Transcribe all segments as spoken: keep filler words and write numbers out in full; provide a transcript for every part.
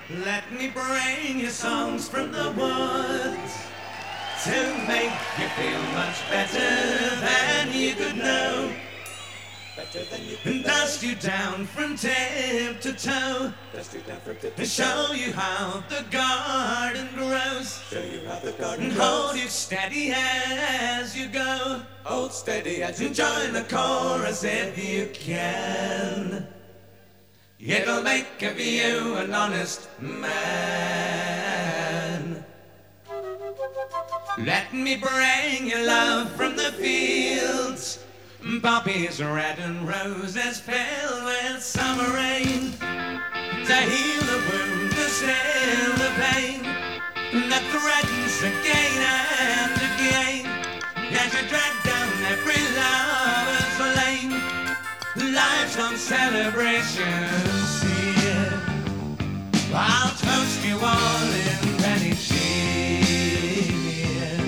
Let me bring you songs from the woods to make you feel much better than you could know. Better than you And dust you down from tip to toe. Dust you down from tip to And show you how the garden grows. Show you how the garden And grows. hold you steady as you go. Hold steady as you And join the chorus if you can. It'll make of you an honest man. Let me bring you love from the fields. Poppies red and roses filled with summer rain. To heal the wound, to still the pain that threatens again and again. As you drag down every lover's lane. Life's long celebrations here. I'll toast you all in penny cheer.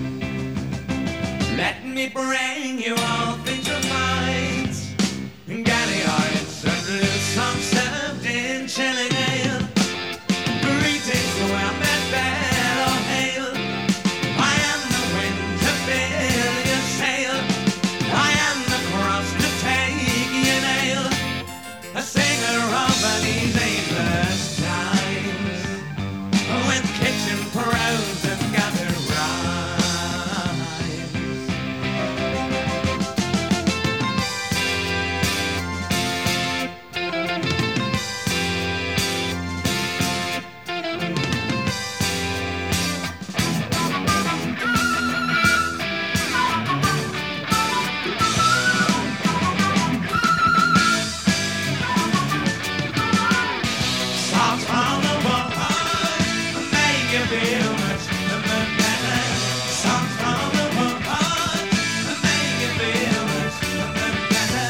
Let me bring you all things of mine. Galley hearts and loose songs served in chilling ale. Greetings to our bedbed or hail. I am the wind to fill your sail. I am the cross to take your nail. A singer of these ageless times, with kitchen prose and gathered rhymes. Songs from the wood make you feel much better. Songs from the wood make you feel much better.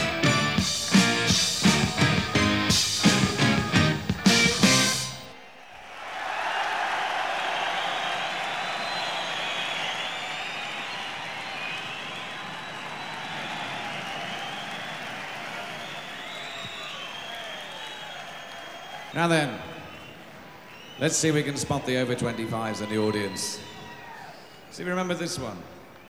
Now then, let's see if we can spot the over twenty-fives in the audience. See if you remember this one.